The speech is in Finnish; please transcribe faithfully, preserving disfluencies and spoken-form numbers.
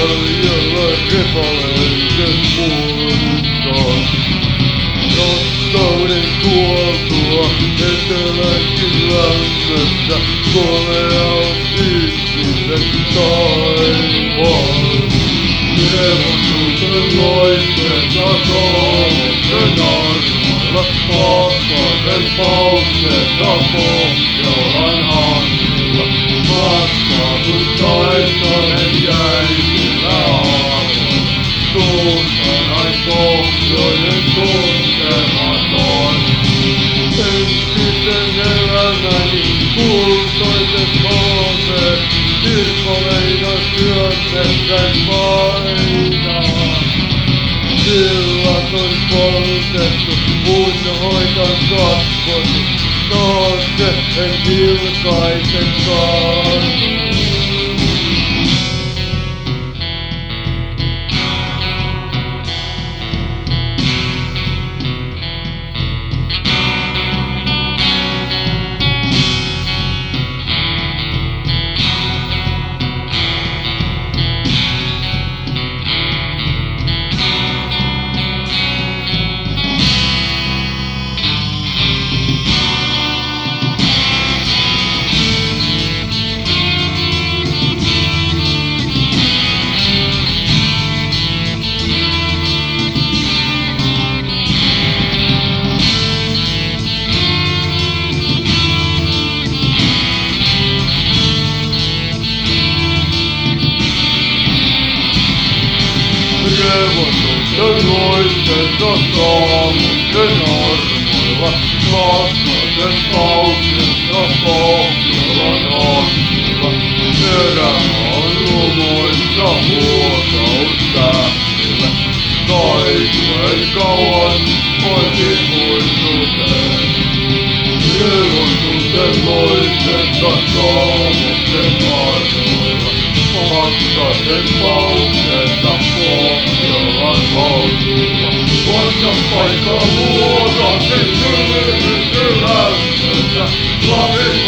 varjella repaleisen muodon. Rakkauden tuotua eteläkin lämmössä, kolea on yksilön taivaan. Riemustusten loistessa soolosten armoilla, pakkasen pauksessa Pohjolan hansilla. Matkatun taistonen jäisillä aamuilla, suuntanais pohjoinen tuntematon. Entisen elämäni kultoiset haaveet, kirkoleina syönnessään painaa. Sillat on poltettu, unhoitan kasvoni, taakse en vilkaisekaan. Riemustusten loistessa saamuksen armoilla, pakkasen pauksessa Pohjolan hansilla. Elämä on lumoissa huokaus tähtillä, kaipuen kauan voisin muistuteen. Riemustusten loistessa saamuksen armoilla, pakkasen pauksessa Pohjolan hansilla. Vaikka paikka luoda sen kylmyyden lämmössä, lapin